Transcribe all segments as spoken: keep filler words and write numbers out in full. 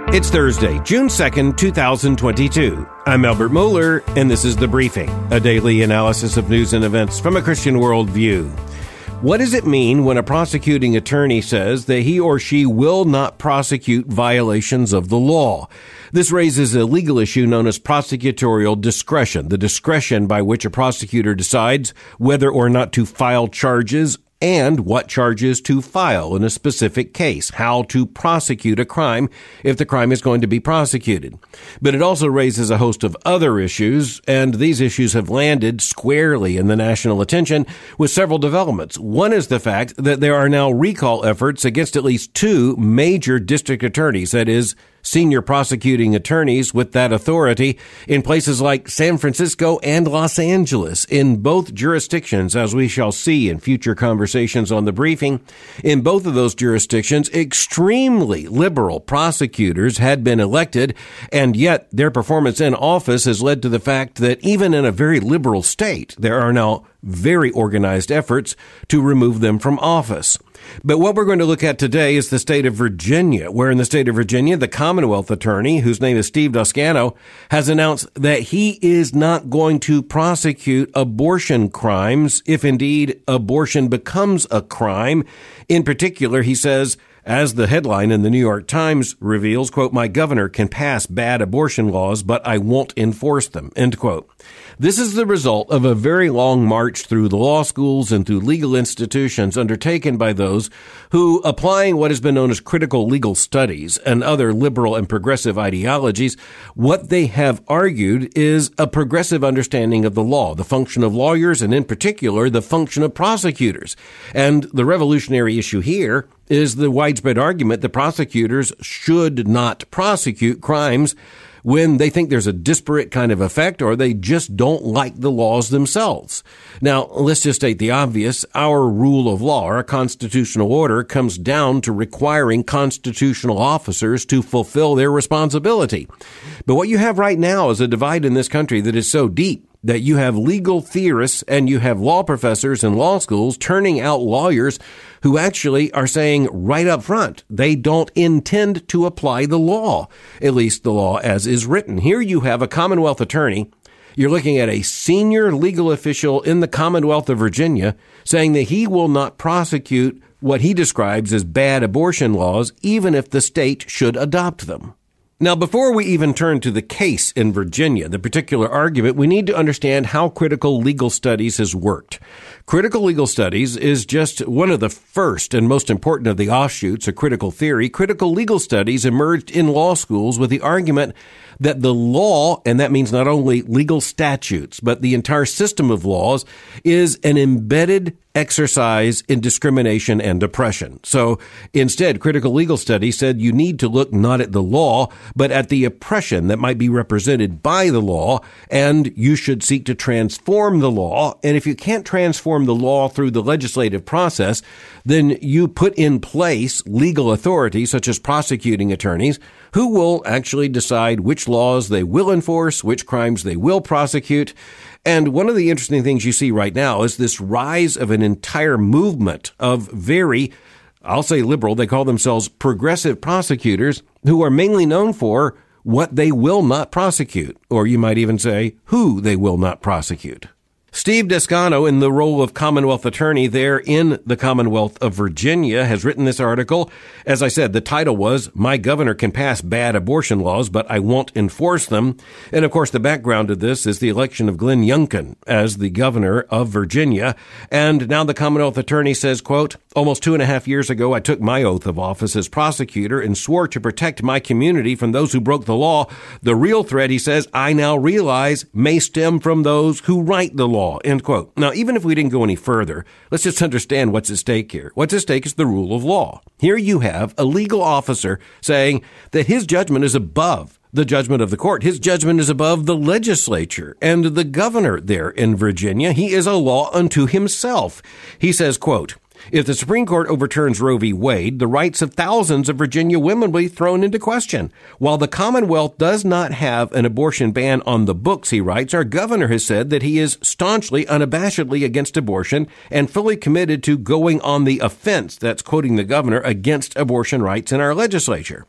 It's Thursday, June second, two thousand twenty-two. I'm Albert Mohler, and this is The Briefing, a daily analysis of news and events from a Christian worldview. What does it mean when a prosecuting attorney says that he or she will not prosecute violations of the law? This raises a legal issue known as prosecutorial discretion, the discretion by which a prosecutor decides whether or not to file charges and what charges to file in a specific case, how to prosecute a crime if the crime is going to be prosecuted. But it also raises a host of other issues, and these issues have landed squarely in the national attention with several developments. One is the fact that there are now recall efforts against at least two major district attorneys, that is, senior prosecuting attorneys with that authority in places like San Francisco and Los Angeles. In both jurisdictions, as we shall see in future conversations on The Briefing, in both of those jurisdictions, extremely liberal prosecutors had been elected, and yet their performance in office has led to the fact that even in a very liberal state, there are now very organized efforts to remove them from office. But what we're going to look at today is the state of Virginia, where in the state of Virginia, the Commonwealth attorney, whose name is Steve Descano, has announced that he is not going to prosecute abortion crimes if indeed abortion becomes a crime. In particular, he says, as the headline in the New York Times reveals, quote, "My governor can pass bad abortion laws, but I won't enforce them," end quote. This is the result of a very long march through the law schools and through legal institutions undertaken by those who, applying what has been known as critical legal studies and other liberal and progressive ideologies, what they have argued is a progressive understanding of the law, the function of lawyers, and in particular, the function of prosecutors. And the revolutionary issue here is the widespread argument that prosecutors should not prosecute crimes when they think there's a disparate kind of effect or they just don't like the laws themselves. Now, let's just state the obvious. Our rule of law, our constitutional order, comes down to requiring constitutional officers to fulfill their responsibility. But what you have right now is a divide in this country that is so deep that you have legal theorists and you have law professors in law schools turning out lawyers who actually are saying right up front they don't intend to apply the law, at least the law as is written. Here you have a Commonwealth attorney. You're looking at a senior legal official in the Commonwealth of Virginia saying that he will not prosecute what he describes as bad abortion laws, even if the state should adopt them. Now, before we even turn to the case in Virginia, the particular argument, we need to understand how critical legal studies has worked. Critical legal studies is just one of the first and most important of the offshoots of critical theory. Critical legal studies emerged in law schools with the argument that the law, and that means not only legal statutes, but the entire system of laws, is an embedded exercise in discrimination and oppression. So instead, critical legal studies said you need to look not at the law, but at the oppression that might be represented by the law, and you should seek to transform the law. And if you can't transform the law through the legislative process, then you put in place legal authorities, such as prosecuting attorneys, who will actually decide which laws they will enforce, which crimes they will prosecute. And one of the interesting things you see right now is this rise of an entire movement of very, I'll say liberal, they call themselves progressive prosecutors, who are mainly known for what they will not prosecute, or you might even say who they will not prosecute. Steve Descano, in the role of Commonwealth attorney there in the Commonwealth of Virginia, has written this article. As I said, the title was, "My Governor Can Pass Bad Abortion Laws, But I Won't Enforce Them." And of course, the background of this is the election of Glenn Youngkin as the governor of Virginia. And now the Commonwealth attorney says, quote, "Almost two and a half years ago, I took my oath of office as prosecutor and swore to protect my community from those who broke the law. The real threat," he says, "I now realize may stem from those who write the law." End quote. Now, even if we didn't go any further, let's just understand what's at stake here. What's at stake is the rule of law. Here you have a legal officer saying that his judgment is above the judgment of the court. His judgment is above the legislature and the governor there in Virginia. He is a law unto himself. He says, quote, "If the Supreme Court overturns Roe v. Wade, the rights of thousands of Virginia women will be thrown into question. While the Commonwealth does not have an abortion ban on the books," he writes, "our governor has said that he is staunchly, unabashedly against abortion and fully committed to going on the offense," that's quoting the governor, "against abortion rights in our legislature."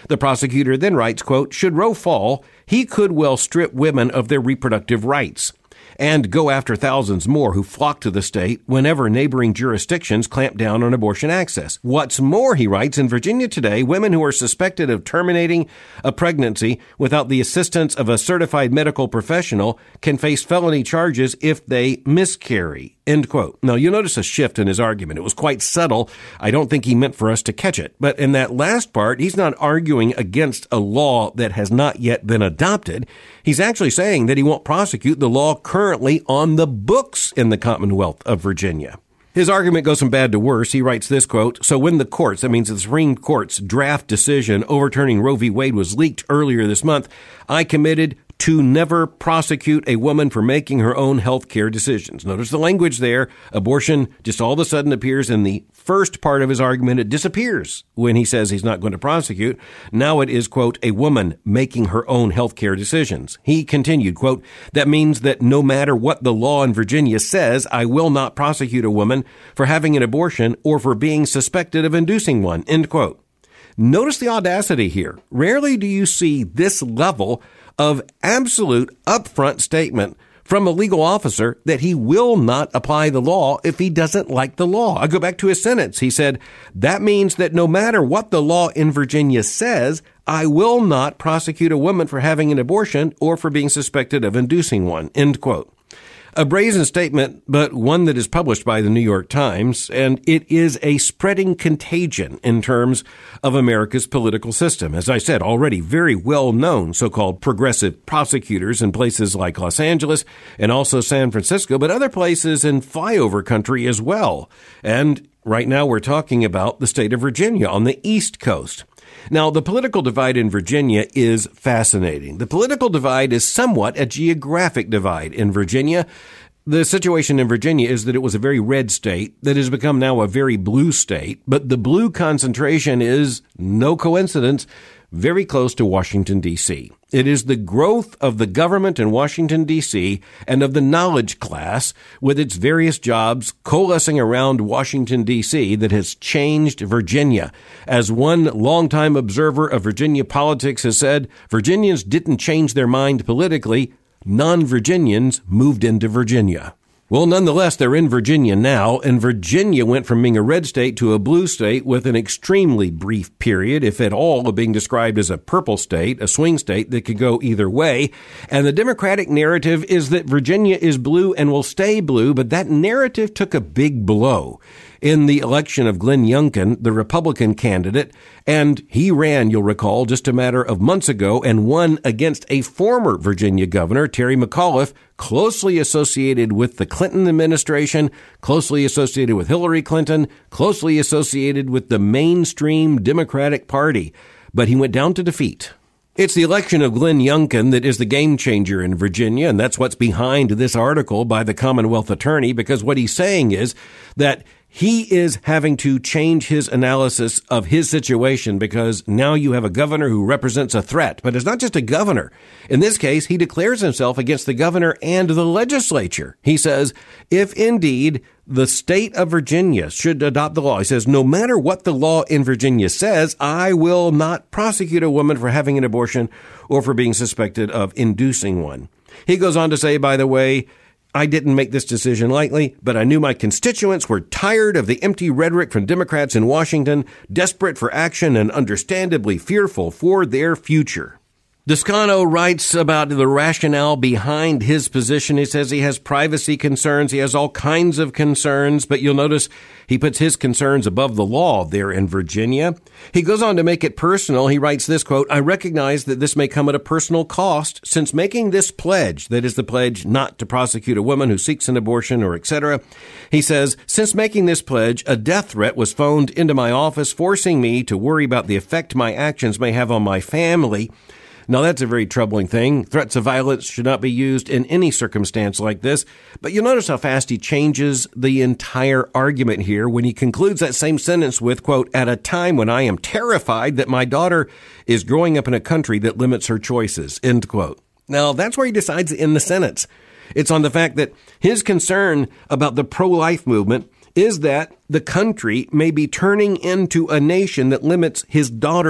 The prosecutor then writes, quote, should Roe fall, he could well strip women of their reproductive rights and go after thousands more who flock to the state whenever neighboring jurisdictions clamp down on abortion access. What's more, he writes, in Virginia today, women who are suspected of terminating a pregnancy without the assistance of a certified medical professional can face felony charges if they miscarry. End quote. Now, you'll notice a shift in his argument. It was quite subtle. I don't think he meant for us to catch it. But in that last part, he's not arguing against a law that has not yet been adopted. He's actually saying that he won't prosecute the law currently on the books in the Commonwealth of Virginia. His argument goes from bad to worse. He writes this, quote, so when the courts, that means the Supreme Court's draft decision overturning Roe v. Wade was leaked earlier this month, I committed to never prosecute a woman for making her own health care decisions. Notice the language there. Abortion just all of a sudden appears in the first part of his argument. It disappears when he says he's not going to prosecute. Now it is, quote, a woman making her own health care decisions. He continued, quote, that means that no matter what the law in Virginia says, I will not prosecute a woman for having an abortion or for being suspected of inducing one, end quote. Notice the audacity here. Rarely do you see this level of absolute upfront statement from a legal officer that he will not apply the law if he doesn't like the law. I go back to his sentence. He said, that means that no matter what the law in Virginia says, I will not prosecute a woman for having an abortion or for being suspected of inducing one, end quote. A brazen statement, but one that is published by the New York Times, and it is a spreading contagion in terms of America's political system. As I said, already very well-known so-called progressive prosecutors in places like Los Angeles and also San Francisco, but other places in flyover country as well. And right now we're talking about the state of Virginia on the East Coast. Now, the political divide in Virginia is fascinating. The political divide is somewhat a geographic divide in Virginia. The situation in Virginia is that it was a very red state that has become now a very blue state, but the blue concentration is, no coincidence, very close to Washington, D C. It is the growth of the government in Washington, D C, and of the knowledge class with its various jobs coalescing around Washington, D C that has changed Virginia. As one longtime observer of Virginia politics has said, Virginians didn't change their mind politically. Non-Virginians moved into Virginia. Well, nonetheless, they're in Virginia now, and Virginia went from being a red state to a blue state with an extremely brief period, if at all, of being described as a purple state, a swing state that could go either way. And the Democratic narrative is that Virginia is blue and will stay blue, but that narrative took a big blow in the election of Glenn Youngkin, the Republican candidate, and he ran, you'll recall, just a matter of months ago and won against a former Virginia governor, Terry McAuliffe, closely associated with the Clinton administration, closely associated with Hillary Clinton, closely associated with the mainstream Democratic Party. But he went down to defeat. It's the election of Glenn Youngkin that is the game changer in Virginia, and that's what's behind this article by the Commonwealth Attorney, because what he's saying is that he is having to change his analysis of his situation because now you have a governor who represents a threat. But it's not just a governor. In this case, he declares himself against the governor and the legislature. He says, if indeed the state of Virginia should adopt the law, he says, no matter what the law in Virginia says, I will not prosecute a woman for having an abortion or for being suspected of inducing one. He goes on to say, by the way, I didn't make this decision lightly, but I knew my constituents were tired of the empty rhetoric from Democrats in Washington, desperate for action and understandably fearful for their future. Descano writes about the rationale behind his position. He says he has privacy concerns. He has all kinds of concerns, but you'll notice he puts his concerns above the law there in Virginia. He goes on to make it personal. He writes this, quote, I recognize that this may come at a personal cost since making this pledge, that is the pledge not to prosecute a woman who seeks an abortion or et cetera. He says, since making this pledge, a death threat was phoned into my office, forcing me to worry about the effect my actions may have on my family. Now, that's a very troubling thing. Threats of violence should not be used in any circumstance like this. But you'll notice how fast he changes the entire argument here when he concludes that same sentence with, quote, at a time when I am terrified that my daughter is growing up in a country that limits her choices, end quote. Now, that's where he decides to end the sentence. It's on the fact that his concern about the pro-life movement is that the country may be turning into a nation that limits his daughter's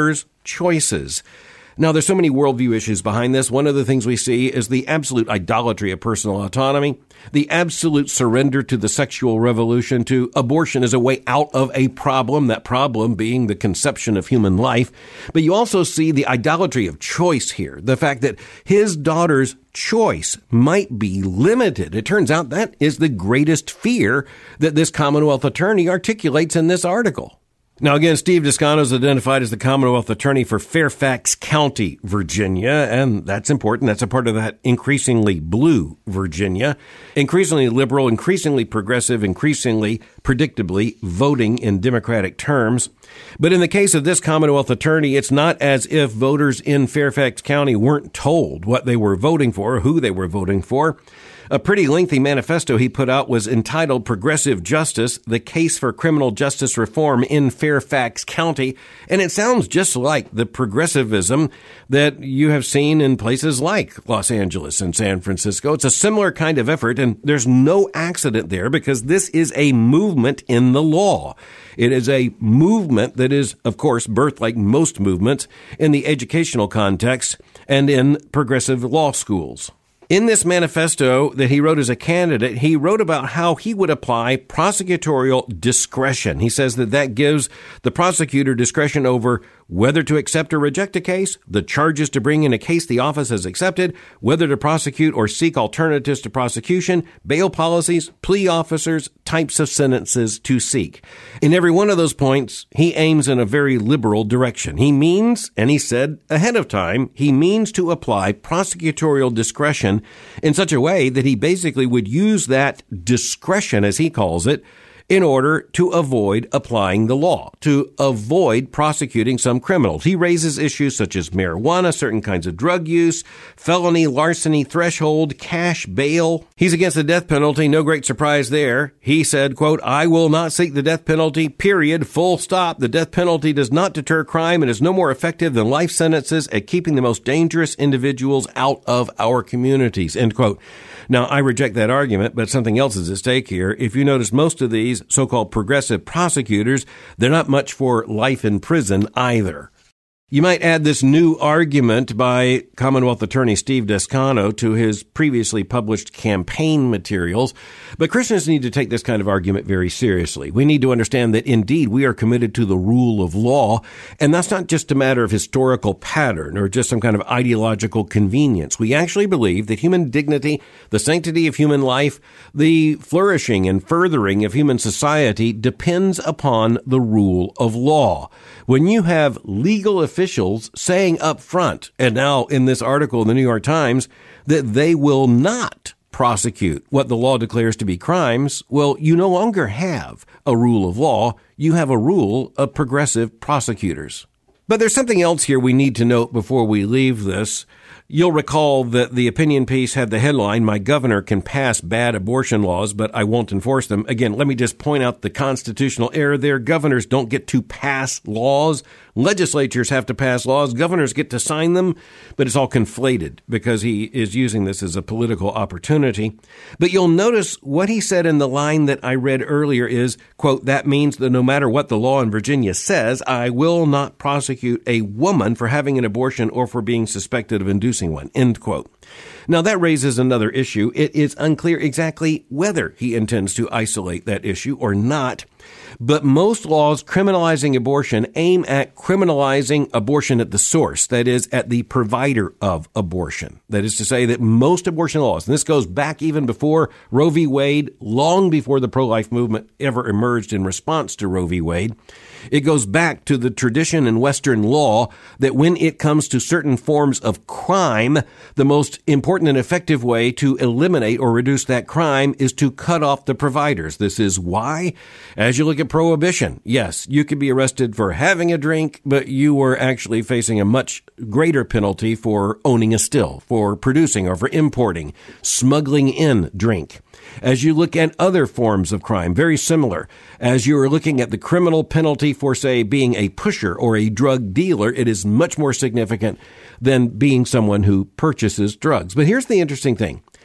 choices. Now, there's so many worldview issues behind this. One of the things we see is the absolute idolatry of personal autonomy, the absolute surrender to the sexual revolution, to abortion as a way out of a problem, that problem being the conception of human life. But you also see the idolatry of choice here, the fact that his daughter's choice might be limited. It turns out that is the greatest fear that this Commonwealth attorney articulates in this article. Now, again, Steve Descano is identified as the Commonwealth Attorney for Fairfax County, Virginia, and that's important. That's a part of that increasingly blue Virginia, increasingly liberal, increasingly progressive, increasingly, predictably, voting in Democratic terms. But in the case of this Commonwealth Attorney, it's not as if voters in Fairfax County weren't told what they were voting for, or who they were voting for. A pretty lengthy manifesto he put out was entitled Progressive Justice, the Case for Criminal Justice Reform in Fairfax County. And it sounds just like the progressivism that you have seen in places like Los Angeles and San Francisco. It's a similar kind of effort, and there's no accident there because this is a movement in the law. It is a movement that is, of course, birthed like most movements in the educational context and in progressive law schools. In this manifesto that he wrote as a candidate, he wrote about how he would apply prosecutorial discretion. He says that that gives the prosecutor discretion over whether to accept or reject a case, the charges to bring in a case the office has accepted, whether to prosecute or seek alternatives to prosecution, bail policies, plea officers, types of sentences to seek. In every one of those points, he aims in a very liberal direction. He means, and he said ahead of time, he means to apply prosecutorial discretion in such a way that he basically would use that discretion, as he calls it, in order to avoid applying the law, to avoid prosecuting some criminals. He raises issues such as marijuana, certain kinds of drug use, felony, larceny, threshold, cash bail. He's against the death penalty. No great surprise there. He said, quote, "I will not seek the death penalty, period, full stop. The death penalty does not deter crime and is no more effective than life sentences at keeping the most dangerous individuals out of our communities," end quote. Now, I reject that argument, but something else is at stake here. If you notice, most of these so-called progressive prosecutors, they're not much for life in prison either. You might add this new argument by Commonwealth Attorney Steve Descano to his previously published campaign materials, but Christians need to take this kind of argument very seriously. We need to understand that indeed we are committed to the rule of law, and that's not just a matter of historical pattern or just some kind of ideological convenience. We actually believe that human dignity, the sanctity of human life, the flourishing and furthering of human society depends upon the rule of law. When you have legal officials saying up front, and now in this article in the New York Times, that they will not prosecute what the law declares to be crimes, well, you no longer have a rule of law. You have a rule of progressive prosecutors. But there's something else here we need to note before we leave this. You'll recall that the opinion piece had the headline, "My governor can pass bad abortion laws, but I won't enforce them." Again, let me just point out the constitutional error there. Governors don't get to pass laws. Legislatures have to pass laws. Governors get to sign them, but it's all conflated because he is using this as a political opportunity. But you'll notice what he said in the line that I read earlier is, quote, "That means that no matter what the law in Virginia says, I will not prosecute a woman for having an abortion or for being suspected of inducing one," end quote. Now, that raises another issue. It is unclear exactly whether he intends to isolate that issue or not. But most laws criminalizing abortion aim at criminalizing abortion at the source, that is, at the provider of abortion. That is to say that most abortion laws, and this goes back even before Roe v. Wade, long before the pro-life movement ever emerged in response to Roe v. Wade, it goes back to the tradition in Western law that when it comes to certain forms of crime, the most important and effective way to eliminate or reduce that crime is to cut off the providers. This is why, as you look at prohibition, yes, you could be arrested for having a drink, but you were actually facing a much greater penalty for owning a still, for producing or for importing, smuggling in drink. As you look at other forms of crime, very similar. As you are looking at the criminal penalty for, say, being a pusher or a drug dealer, it is much more significant than being someone who purchases drugs. But here's the interesting thing.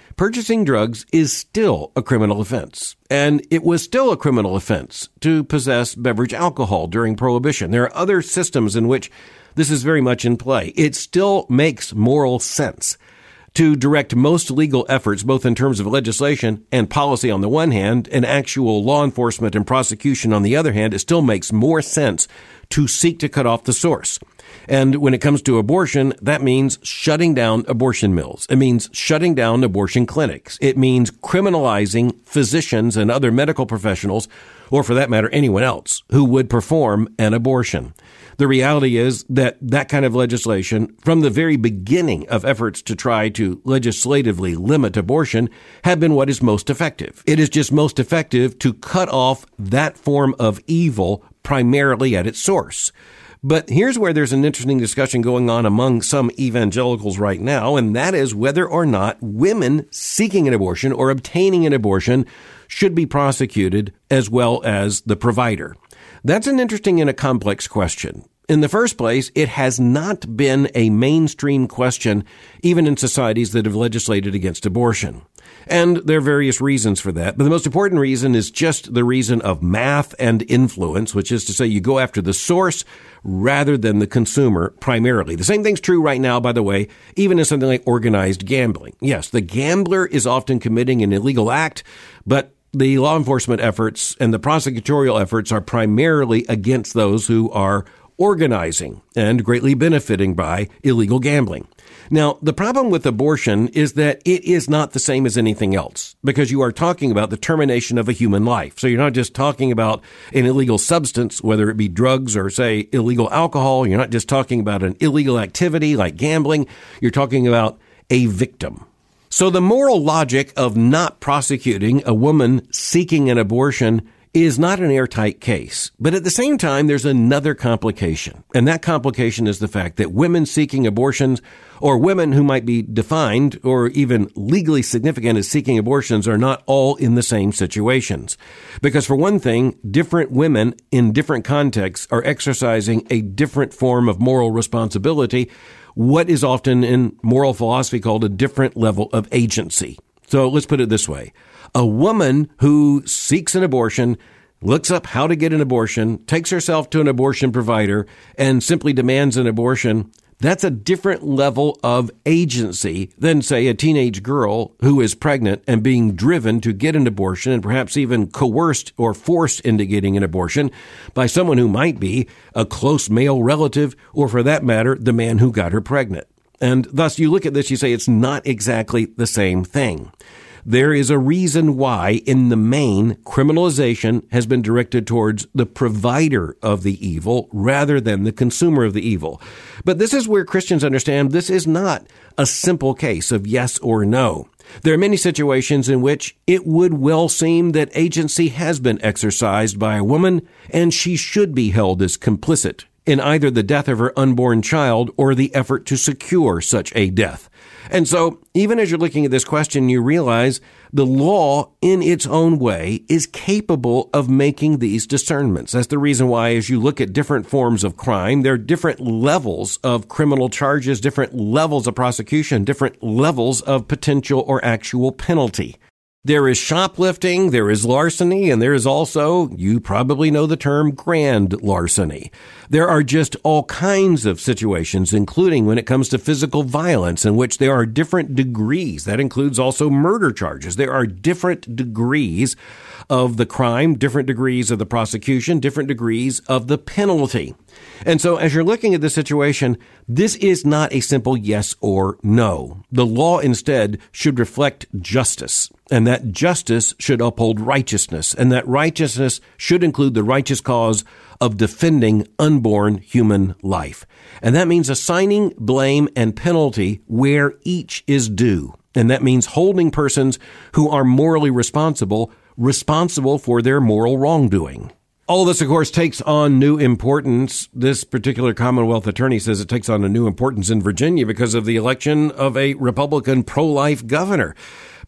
purchasing drugs is still a criminal offense. And it was still a criminal offense to possess beverage alcohol during Prohibition. There are other systems in which this is very much in play. It still makes moral sense to direct most legal efforts, both in terms of legislation and policy on the one hand, and actual law enforcement and prosecution on the other hand. It still makes more sense to seek to cut off the source. And when it comes to abortion, that means shutting down abortion mills. It means shutting down abortion clinics. It means criminalizing physicians and other medical professionals, or for that matter, anyone else who would perform an abortion. The reality is that that kind of legislation, from the very beginning of efforts to try to legislatively limit abortion, have been what is most effective. It is just most effective to cut off that form of evil primarily at its source. But here's where there's an interesting discussion going on among some evangelicals right now, and that is whether or not women seeking an abortion or obtaining an abortion should be prosecuted as well as the provider. That's an interesting and a complex question. In the first place, it has not been a mainstream question, even in societies that have legislated against abortion. And there are various reasons for that. But the most important reason is just the reason of math and influence, which is to say you go after the source rather than the consumer primarily. The same thing's true right now, by the way, even in something like organized gambling. Yes, the gambler is often committing an illegal act, but the law enforcement efforts and the prosecutorial efforts are primarily against those who are organizing and greatly benefiting by illegal gambling. Now, the problem with abortion is that it is not the same as anything else, because you are talking about the termination of a human life. So you're not just talking about an illegal substance, whether it be drugs or, say, illegal alcohol. You're not just talking about an illegal activity like gambling. You're talking about a victim. So the moral logic of not prosecuting a woman seeking an abortion is not an airtight case. But at the same time, there's another complication. And that complication is the fact that women seeking abortions, or women who might be defined or even legally significant as seeking abortions, are not all in the same situations. Because for one thing, different women in different contexts are exercising a different form of moral responsibility, what is often in moral philosophy called a different level of agency. So let's put it this way. A woman who seeks an abortion, looks up how to get an abortion, takes herself to an abortion provider, and simply demands an abortion, that's a different level of agency than, say, a teenage girl who is pregnant and being driven to get an abortion and perhaps even coerced or forced into getting an abortion by someone who might be a close male relative or, for that matter, the man who got her pregnant. And thus, you look at this, you say it's not exactly the same thing. There is a reason why, in the main, criminalization has been directed towards the provider of the evil rather than the consumer of the evil. But this is where Christians understand this is not a simple case of yes or no. There are many situations in which it would well seem that agency has been exercised by a woman, and she should be held as complicit in either the death of her unborn child or the effort to secure such a death. And so, even as you're looking at this question, you realize the law, in its own way, is capable of making these discernments. That's the reason why, as you look at different forms of crime, there are different levels of criminal charges, different levels of prosecution, different levels of potential or actual penalty. There is shoplifting, there is larceny, and there is also, you probably know the term, grand larceny. There are just all kinds of situations, including when it comes to physical violence, in which there are different degrees. That includes also murder charges. There are different degrees of the crime, different degrees of the prosecution, different degrees of the penalty. And so as you're looking at this situation, this is not a simple yes or no. The law instead should reflect justice, and that justice should uphold righteousness, and that righteousness should include the righteous cause of defending unborn human life. And that means assigning blame and penalty where each is due. And that means holding persons who are morally responsible responsible for their moral wrongdoing. All of this, of course, takes on new importance. This particular Commonwealth attorney says it takes on a new importance in Virginia because of the election of a Republican pro-life governor.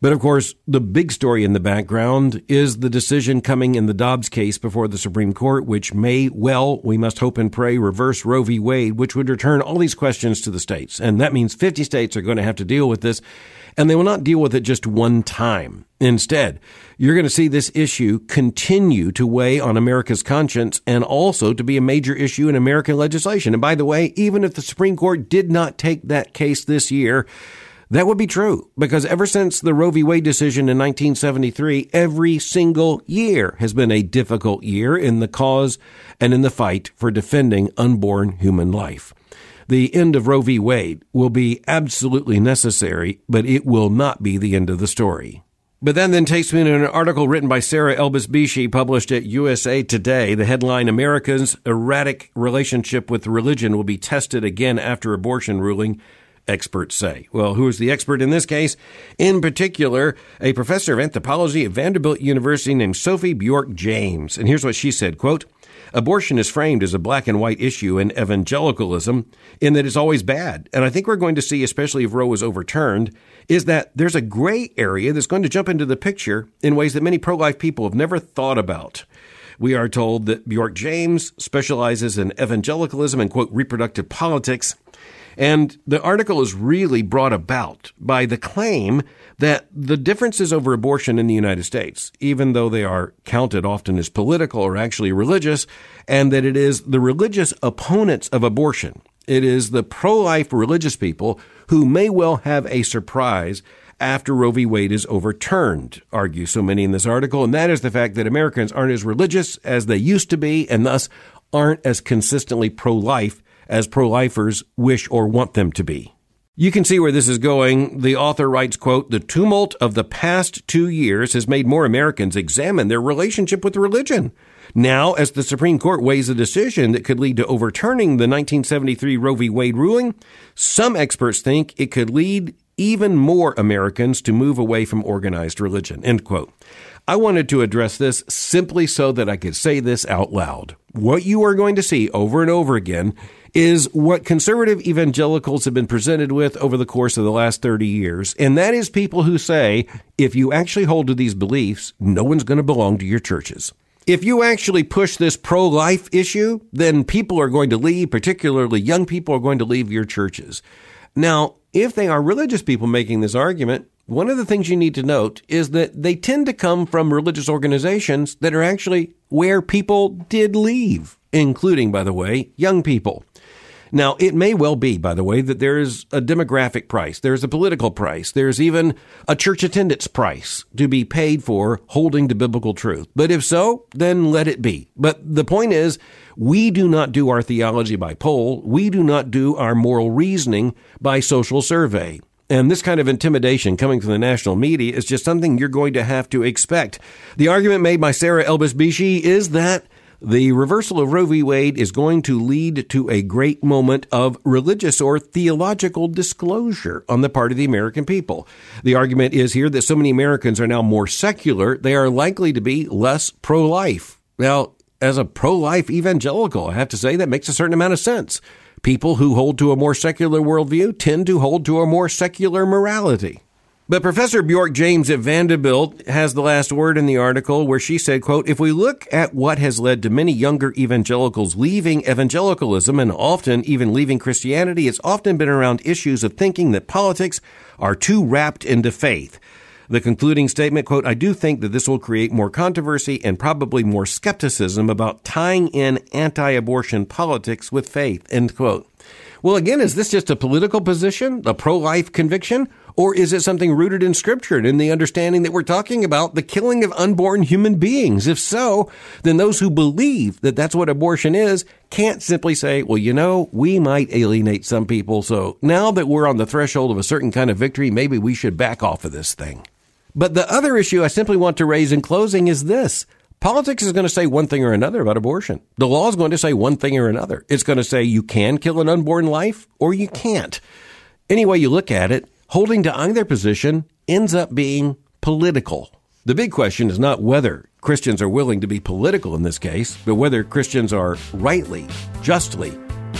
But of course, the big story in the background is the decision coming in the Dobbs case before the Supreme Court, which may well, we must hope and pray, reverse Roe v. Wade, which would return all these questions to the states. And that means fifty states are going to have to deal with this, and they will not deal with it just one time. Instead, you're going to see this issue continue to weigh on America's conscience and also to be a major issue in American legislation. And by the way, even if the Supreme Court did not take that case this year, that would be true, because ever since the Roe v. Wade decision in nineteen seventy-three, every single year has been a difficult year in the cause and in the fight for defending unborn human life. The end of Roe v. Wade will be absolutely necessary, but it will not be the end of the story. But that then takes me to an article written by Sarah Elbis-Bishie, published at U S A Today. The headline, America's erratic relationship with religion will be tested again after abortion ruling, experts say. Well, who is the expert in this case? In particular, a professor of anthropology at Vanderbilt University named Sophie Bjork-James. And here's what she said, quote, abortion is framed as a black and white issue in evangelicalism in that it's always bad. And I think we're going to see, especially if Roe is overturned, is that there's a gray area that's going to jump into the picture in ways that many pro-life people have never thought about. We are told that Bjork-James specializes in evangelicalism and, quote, reproductive politics. And the article is really brought about by the claim that the differences over abortion in the United States, even though they are counted often as political, are actually religious, and that it is the religious opponents of abortion, it is the pro-life religious people who may well have a surprise after Roe v. Wade is overturned, argue so many in this article, and that is the fact that Americans aren't as religious as they used to be, and thus aren't as consistently pro-life as pro-lifers wish or want them to be. You can see where this is going. The author writes, quote, the tumult of the past two years has made more Americans examine their relationship with religion. Now, as the Supreme Court weighs a decision that could lead to overturning the nineteen seventy-three Roe v. Wade ruling, some experts think it could lead even more Americans to move away from organized religion, end quote. I wanted to address this simply so that I could say this out loud. What you are going to see over and over again is what conservative evangelicals have been presented with over the course of the last thirty years. And that is people who say, if you actually hold to these beliefs, no one's going to belong to your churches. If you actually push this pro-life issue, then people are going to leave, particularly young people are going to leave your churches. Now, if they are religious people making this argument, one of the things you need to note is that they tend to come from religious organizations that are actually where people did leave, including, by the way, young people. Now, it may well be, by the way, that there is a demographic price, there's a political price, there's even a church attendance price to be paid for holding to biblical truth. But if so, then let it be. But the point is, we do not do our theology by poll. We do not do our moral reasoning by social survey. And this kind of intimidation coming from the national media is just something you're going to have to expect. The argument made by Sarah Elbis-Bishie is that the reversal of Roe v. Wade is going to lead to a great moment of religious or theological disclosure on the part of the American people. The argument is here that so many Americans are now more secular, they are likely to be less pro-life. Now, as a pro-life evangelical, I have to say that makes a certain amount of sense. People who hold to a more secular worldview tend to hold to a more secular morality. But Professor Bjork-James at Vanderbilt has the last word in the article where she said, quote, if we look at what has led to many younger evangelicals leaving evangelicalism and often even leaving Christianity, it's often been around issues of thinking that politics are too wrapped into faith. The concluding statement, quote, I do think that this will create more controversy and probably more skepticism about tying in anti-abortion politics with faith, end quote. Well, again, is this just a political position, a pro-life conviction, or is it something rooted in Scripture and in the understanding that we're talking about the killing of unborn human beings? If so, then those who believe that that's what abortion is can't simply say, well, you know, we might alienate some people, so now that we're on the threshold of a certain kind of victory, maybe we should back off of this thing. But the other issue I simply want to raise in closing is this. Politics is going to say one thing or another about abortion. The law is going to say one thing or another. It's going to say you can kill an unborn life or you can't. Any way you look at it, holding to either position ends up being political. The big question is not whether Christians are willing to be political in this case, but whether Christians are rightly, justly,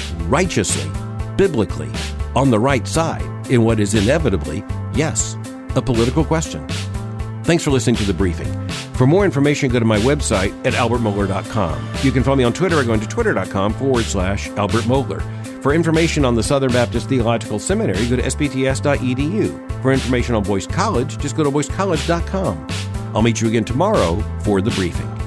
righteously, biblically on the right side in what is inevitably, yes, a political question. Thanks for listening to The Briefing. For more information, go to my website at albert mohler dot com. You can follow me on Twitter by going to twitter.com forward slash Albert Mohler. For information on the Southern Baptist Theological Seminary, go to s b t s dot e d u. For information on Boyce College, just go to boyce college dot com. I'll meet you again tomorrow for The Briefing.